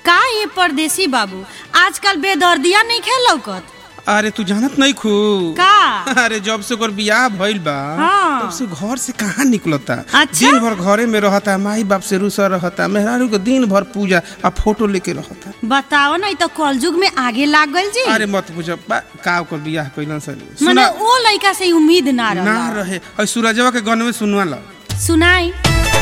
का ये परदेसी बाबू आजकल बेदर्दिया नहीं खेलौकत। अरे तू जानत नहीं खू का अरे जब से ओकर बियाह भइल बा हाँ। तब से घर से कहाँ निकलता। अच्छा? दिन भर घरे में रहता, माई बाप से रूसा रहता, मेहरारू के दिन भर पूजा आ फोटो लेके रहता। बताओ नहीं तो कलयुग में आगे लाग गइल जी। अरे मत पूछो का ओकर बियाह कइलन सर। मने ओ लड़का से उम्मीद ना ना रहे और सूरजवा के गन में सुनवा ला सुनाई।